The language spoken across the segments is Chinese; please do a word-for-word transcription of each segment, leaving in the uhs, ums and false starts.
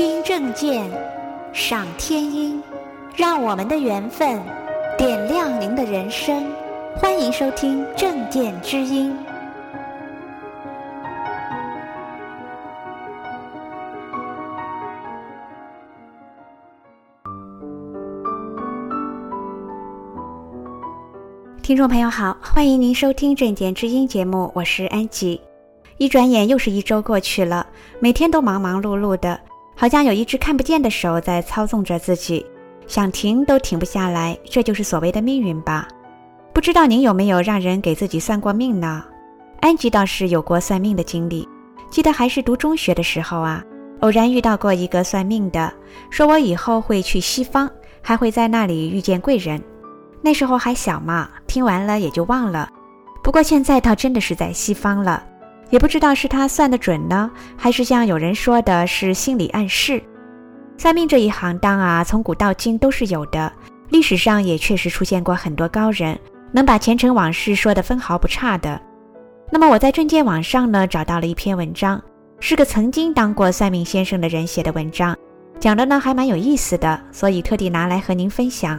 听正见，赏天音，让我们的缘分点亮您的人生。欢迎收听正见之音。听众朋友好，欢迎您收听正见之音节目，我是安吉。一转眼又是一周过去了，每天都忙忙碌碌的，好像有一只看不见的手在操纵着自己，想停都停不下来，这就是所谓的命运吧。不知道您有没有让人给自己算过命呢？安吉倒是有过算命的经历，记得还是读中学的时候啊，偶然遇到过一个算命的，说我以后会去西方，还会在那里遇见贵人。那时候还小嘛，听完了也就忘了。不过现在倒真的是在西方了，也不知道是他算得准呢，还是像有人说的是心理暗示。算命这一行当啊，从古到今都是有的，历史上也确实出现过很多高人，能把前尘往事说得分毫不差的。那么我在正见网上呢，找到了一篇文章，是个曾经当过算命先生的人写的文章，讲的呢还蛮有意思的，所以特地拿来和您分享。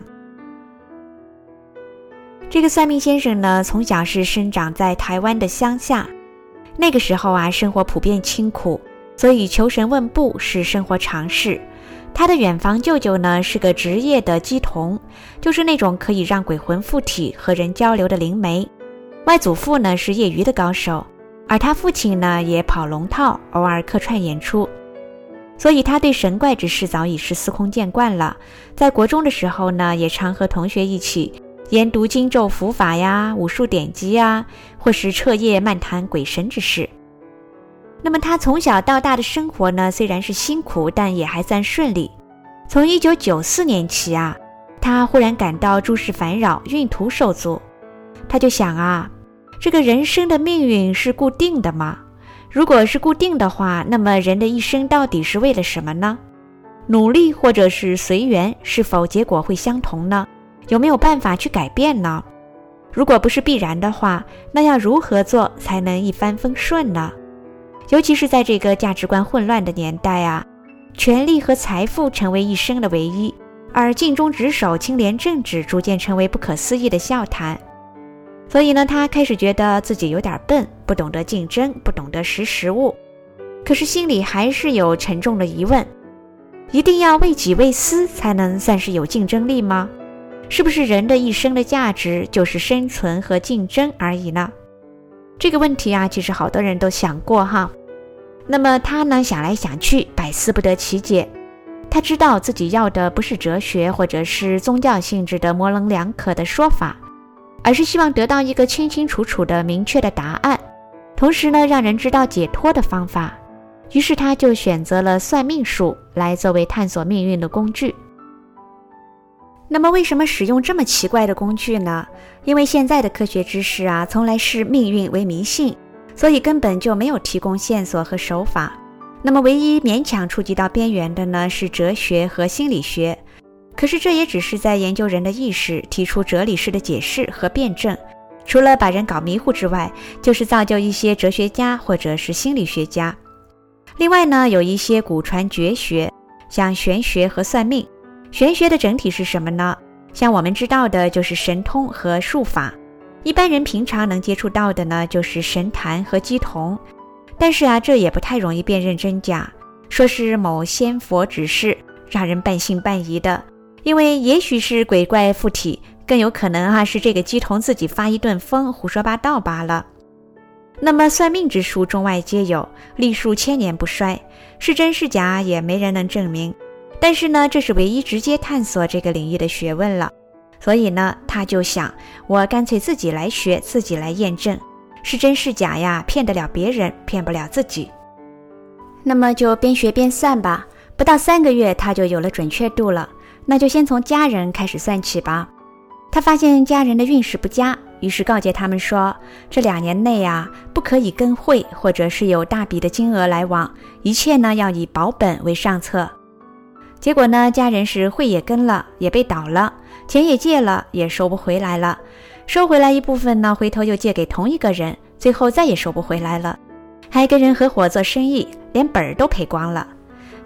这个算命先生呢，从小是生长在台湾的乡下，那个时候啊，生活普遍清苦，所以求神问卜是生活常事。他的远房舅舅呢，是个职业的乩童，就是那种可以让鬼魂附体和人交流的灵媒。外祖父呢是业余的高手，而他父亲呢也跑龙套，偶尔客串演出，所以他对神怪之事早已是司空见惯了。在国中的时候呢，也常和同学一起研读经咒符法呀、武术典籍呀，或是彻夜漫谈鬼神之事。那么他从小到大的生活呢，虽然是辛苦，但也还算顺利。从一九九四年起啊，他忽然感到诸事烦扰，运途受阻。他就想啊，这个人生的命运是固定的吗？如果是固定的话，那么人的一生到底是为了什么呢？努力或者是随缘，是否结果会相同呢？有没有办法去改变呢？如果不是必然的话，那要如何做才能一帆风顺呢？尤其是在这个价值观混乱的年代啊，权力和财富成为一生的唯一，而尽忠职守、清廉正直逐渐成为不可思议的笑谈。所以呢，他开始觉得自己有点笨，不懂得竞争，不懂得识时务。可是心里还是有沉重的疑问，一定要为己为私才能算是有竞争力吗？是不是人的一生的价值就是生存和竞争而已呢？这个问题啊，其实好多人都想过哈。那么他呢，想来想去，百思不得其解。他知道自己要的不是哲学或者是宗教性质的模棱两可的说法，而是希望得到一个清清楚楚的明确的答案，同时呢，让人知道解脱的方法。于是他就选择了算命术来作为探索命运的工具。那么为什么使用这么奇怪的工具呢？因为现在的科学知识啊，从来视命运为迷信，所以根本就没有提供线索和手法。那么唯一勉强触及到边缘的呢，是哲学和心理学。可是这也只是在研究人的意识，提出哲理式的解释和辩证。除了把人搞迷糊之外，就是造就一些哲学家或者是心理学家。另外呢，有一些古传绝学，像玄学和算命。玄学的整体是什么呢？像我们知道的就是神通和术法，一般人平常能接触到的呢，就是神坛和乩童。但是啊，这也不太容易辨认真假，说是某仙佛指示，让人半信半疑的。因为也许是鬼怪附体，更有可能啊是这个乩童自己发一顿疯，胡说八道罢了。那么算命之术中外皆有，历数千年不衰，是真是假也没人能证明。但是呢，这是唯一直接探索这个领域的学问了。所以呢，他就想，我干脆自己来学，自己来验证，是真是假呀，骗得了别人，骗不了自己。那么就边学边算吧，不到三个月他就有了准确度了。那就先从家人开始算起吧。他发现家人的运势不佳，于是告诫他们说，这两年内啊，不可以跟会或者是有大笔的金额来往，一切呢要以保本为上策。结果呢，家人是会也跟了，也被倒了，钱也借了，也收不回来了。收回来一部分呢，回头又借给同一个人，最后再也收不回来了。还跟人合伙做生意，连本儿都赔光了。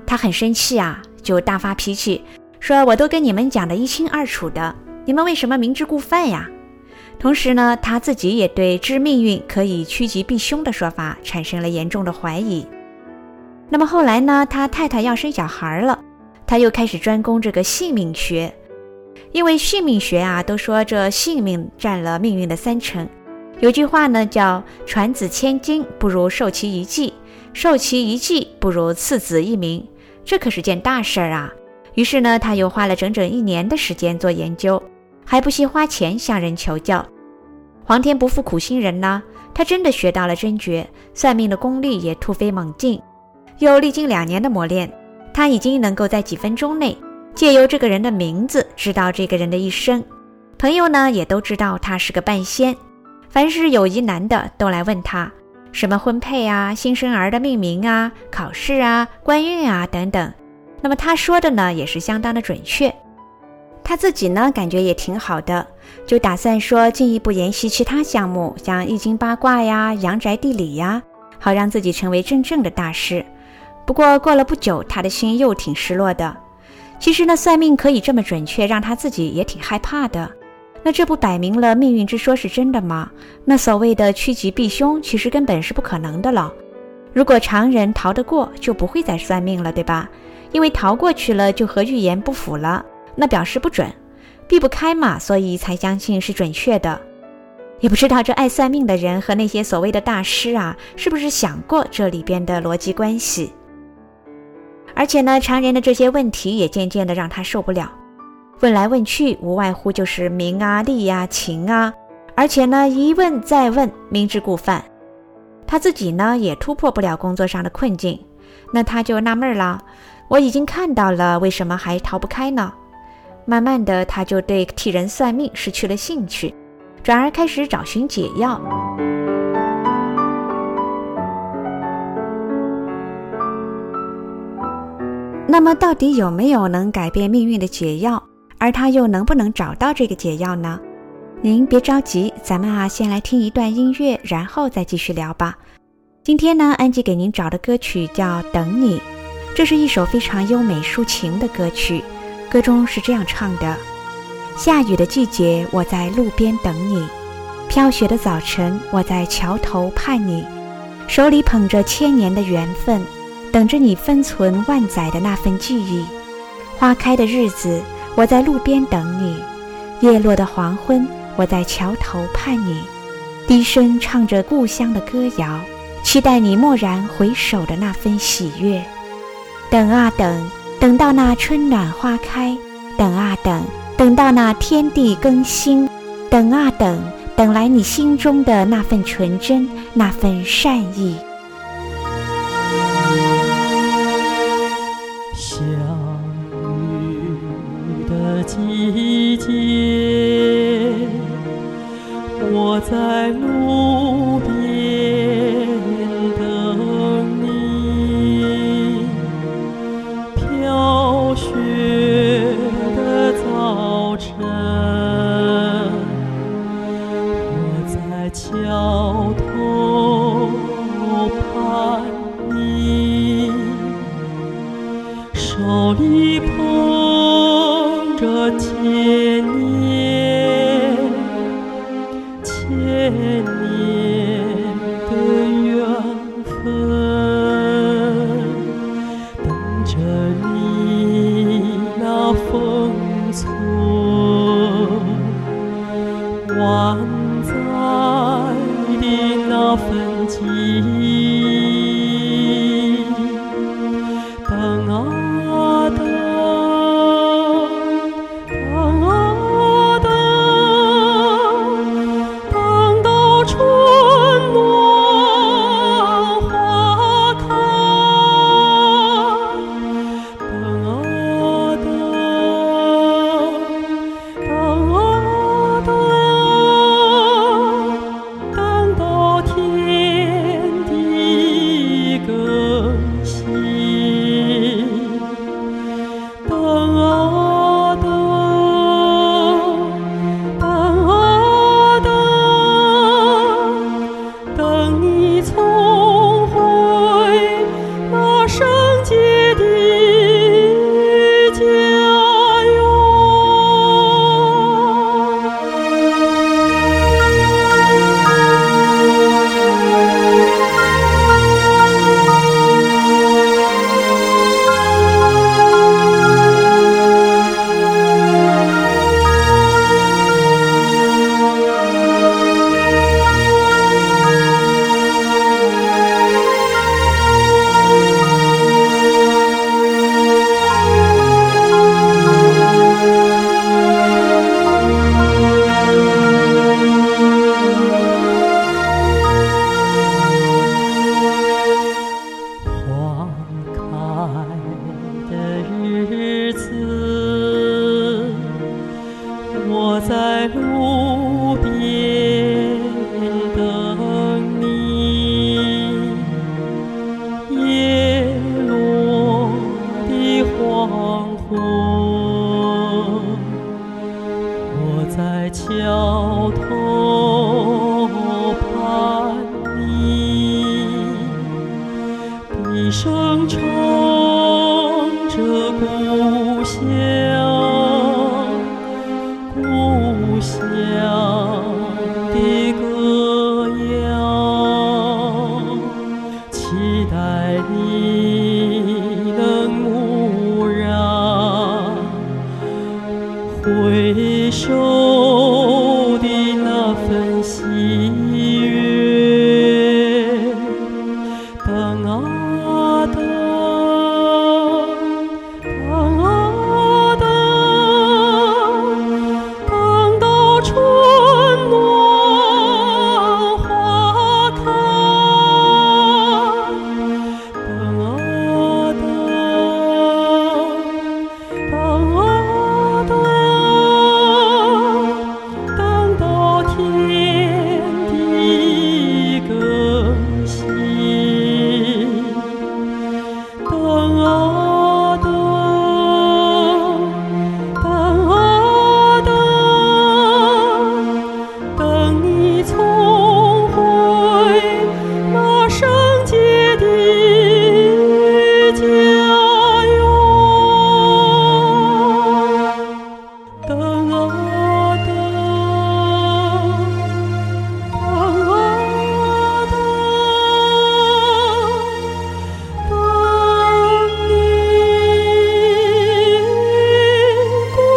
他很生气啊，就大发脾气，说我都跟你们讲得一清二楚的，你们为什么明知故犯呀？同时呢，他自己也对知命运可以趋吉避凶的说法产生了严重的怀疑。那么后来呢，他太太要生小孩了，他又开始专攻这个性命学。因为性命学啊，都说这性命占了命运的三成。有句话呢叫传子千金不如授其一技，授其一技不如赐子一名，这可是件大事儿啊。于是呢，他又花了整整一年的时间做研究，还不惜花钱向人求教。皇天不负苦心人呢，他真的学到了真诀，算命的功力也突飞猛进。又历经两年的磨练，他已经能够在几分钟内借由这个人的名字知道这个人的一生。朋友呢也都知道他是个半仙，凡是有疑难的都来问他，什么婚配啊、新生儿的命名啊、考试啊、官运啊等等。那么他说的呢也是相当的准确。他自己呢感觉也挺好的，就打算说进一步研习其他项目，像易经八卦呀、阳宅地理呀，好让自己成为真正的大师。不过过了不久，他的心又挺失落的。其实呢，算命可以这么准确，让他自己也挺害怕的。那这不摆明了命运之说是真的吗？那所谓的趋吉避凶，其实根本是不可能的了。如果常人逃得过，就不会再算命了，对吧？因为逃过去了，就和预言不符了，那表示不准，避不开嘛，所以才相信是准确的。也不知道这爱算命的人和那些所谓的大师啊，是不是想过这里边的逻辑关系？而且呢，常人的这些问题也渐渐的让他受不了，问来问去无外乎就是名啊、利啊、情啊，而且呢一问再问，明知故犯。他自己呢也突破不了工作上的困境，那他就纳闷了，我已经看到了，为什么还逃不开呢？慢慢的他就对替人算命失去了兴趣，转而开始找寻解药。那么到底有没有能改变命运的解药，而他又能不能找到这个解药呢？您别着急，咱们啊先来听一段音乐，然后再继续聊吧。今天呢，安吉给您找的歌曲叫《等你》，这是一首非常优美抒情的歌曲。歌中是这样唱的：下雨的季节，我在路边等你；飘雪的早晨，我在桥头盼你。手里捧着千年的缘分，等着你分存万载的那份记忆。花开的日子，我在路边等你；叶落的黄昏，我在桥头盼你。低声唱着故乡的歌谣，期待你蓦然回首的那份喜悦。等啊等，等到那春暖花开；等啊等，等到那天地更新；等啊等，等来你心中的那份纯真，那份善意。 下雨的季节，我在路边等你；飘雪的早晨，我在桥头盼你。手里捧着千年千年的缘分，等着你那封存万载的那份记忆。等啊等，等啊黄昏，我在桥头盼你，低声唱着故乡，故乡的歌谣，期待你能蓦然回首的那份喜悦。等啊等，等啊等，等到春暖花开。等啊等，等啊等，等到天地更新。等啊等，等啊等，等你重回那圣洁的家园。等啊等，等啊等，等你归。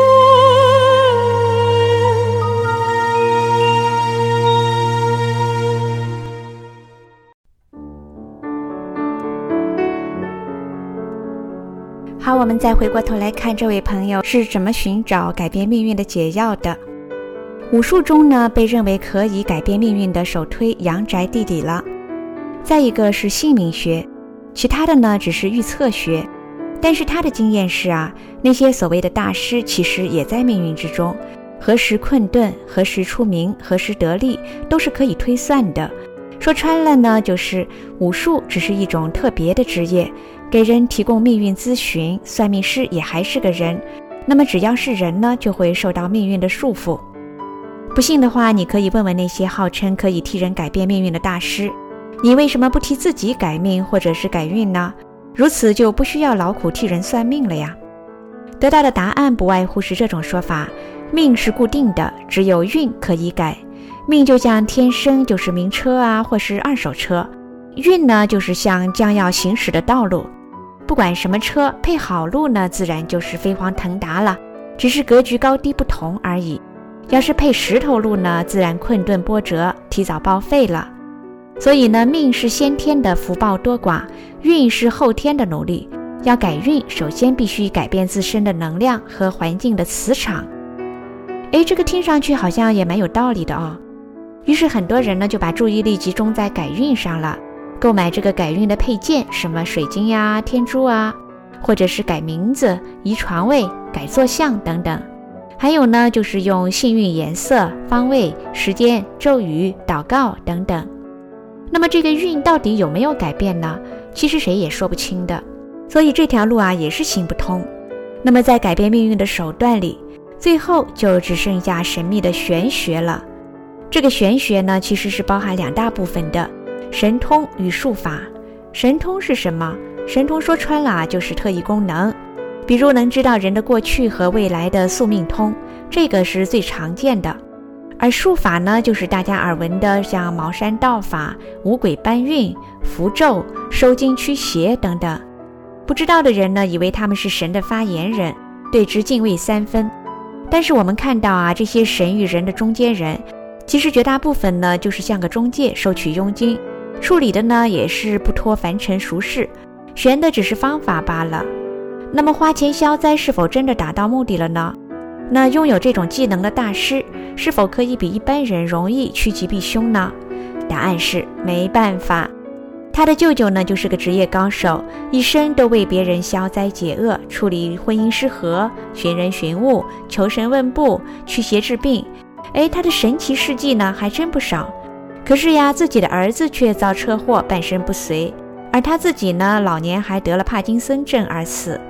好，我们再回过头来看这位朋友是怎么寻找改变命运的解药的。武术中呢，被认为可以改变命运的首推阳宅地理了。再一个是姓名学，其他的呢只是预测学。但是他的经验是啊，那些所谓的大师其实也在命运之中，何时困顿，何时出名，何时得利，都是可以推算的。说穿了呢，就是武术只是一种特别的职业，给人提供命运咨询，算命师也还是个人。那么只要是人呢，就会受到命运的束缚。不信的话，你可以问问那些号称可以替人改变命运的大师，你为什么不替自己改命或者是改运呢？如此就不需要劳苦替人算命了呀。得到的答案不外乎是这种说法：命是固定的，只有运可以改。命就像天生就是名车啊，或是二手车；运呢，就是像将要行驶的道路。不管什么车，配好路呢，自然就是飞黄腾达了，只是格局高低不同而已。要是配石头路呢，自然困顿波折，提早报废了。所以呢，命是先天的福报多寡，运是后天的努力。要改运，首先必须改变自身的能量和环境的磁场。诶，这个听上去好像也蛮有道理的哦。于是很多人呢就把注意力集中在改运上了，购买这个改运的配件，什么水晶呀、天珠啊，或者是改名字、移床位、改坐向等等。还有呢，就是用幸运颜色、方位、时间、咒语、祷告等等。那么这个运到底有没有改变呢？其实谁也说不清的，所以这条路啊也是行不通。那么在改变命运的手段里，最后就只剩下神秘的玄学了。这个玄学呢，其实是包含两大部分的，神通与术法。神通是什么？神通说穿了啊，就是特异功能，比如能知道人的过去和未来的宿命通，这个是最常见的。而术法呢，就是大家耳闻的像茅山道法、五鬼搬运、符咒、收经驱邪等等。不知道的人呢，以为他们是神的发言人，对之敬畏三分。但是我们看到啊，这些神与人的中间人，其实绝大部分呢，就是像个中介，收取佣金，处理的呢也是不脱凡尘俗事，玄的只是方法罢了。那么花钱消灾是否真的达到目的了呢？那拥有这种技能的大师，是否可以比一般人容易趋吉避凶呢？答案是没办法。他的舅舅呢，就是个职业高手，一生都为别人消灾解厄，处理婚姻失和、寻人寻物、求神问卜、驱邪治病。哎，他的神奇事迹呢还真不少。可是呀，自己的儿子却遭车祸半身不遂，而他自己呢，老年还得了帕金森症而死。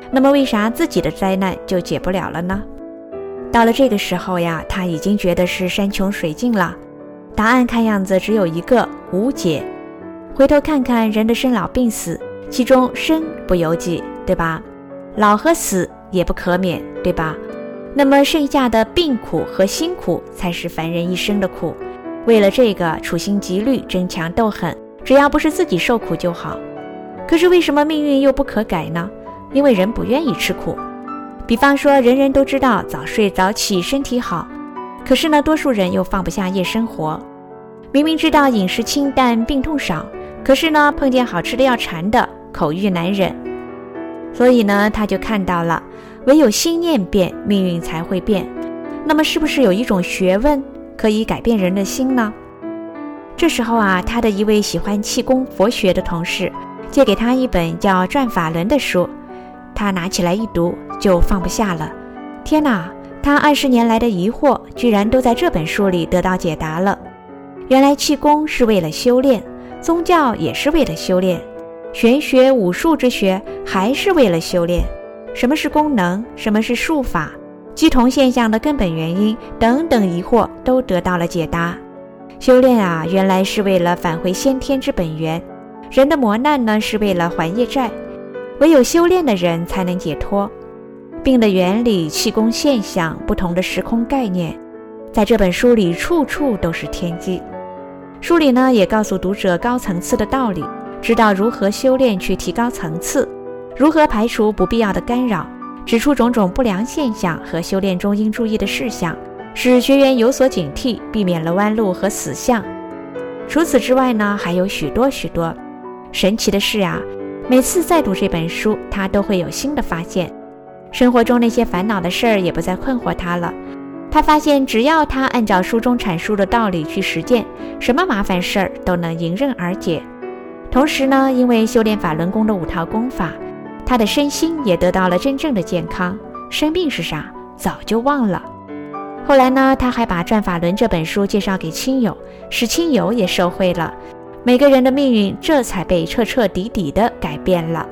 那么为啥自己的灾难就解不了了呢？到了这个时候呀，他已经觉得是山穷水尽了，答案看样子只有一个，无解。回头看看人的生老病死，其中生不由己，对吧？老和死也不可免，对吧？那么剩下的病苦和辛苦才是凡人一生的苦。为了这个处心积虑，争强斗狠，只要不是自己受苦就好。可是为什么命运又不可改呢？因为人不愿意吃苦。比方说人人都知道早睡早起身体好，可是呢多数人又放不下夜生活。明明知道饮食清淡病痛少，可是呢碰见好吃的要馋的，口欲难忍。所以呢他就看到了，唯有心念变，命运才会变。那么是不是有一种学问可以改变人的心呢？这时候啊，他的一位喜欢气功佛学的同事借给他一本叫《转法轮》的书，他拿起来一读就放不下了。天哪，他二十年来的疑惑居然都在这本书里得到解答了。原来气功是为了修炼，宗教也是为了修炼，玄学武术之学还是为了修炼。什么是功能，什么是术法，乩童现象的根本原因等等疑惑都得到了解答。修炼啊，原来是为了返回先天之本源。人的磨难呢，是为了还业债，唯有修炼的人才能解脱。病的原理、气功现象、不同的时空概念，在这本书里处处都是天机。书里呢，也告诉读者高层次的道理，知道如何修炼去提高层次，如何排除不必要的干扰，指出种种不良现象和修炼中应注意的事项，使学员有所警惕，避免了弯路和死相。除此之外呢，还有许多许多神奇的事啊！每次再读这本书，他都会有新的发现。生活中那些烦恼的事儿也不再困惑他了。他发现，只要他按照书中阐述的道理去实践，什么麻烦事儿都能迎刃而解。同时呢，因为修炼法轮功的五套功法，他的身心也得到了真正的健康，生病是啥早就忘了。后来呢，他还把《转法轮》这本书介绍给亲友，使亲友也受惠了。每个人的命运这才被彻彻底底地改变了。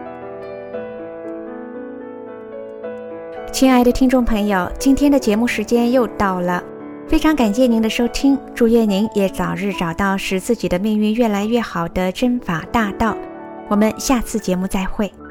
亲爱的听众朋友，今天的节目时间又到了，非常感谢您的收听，祝愿您也早日找到使自己的命运越来越好的真法大道。我们下次节目再会。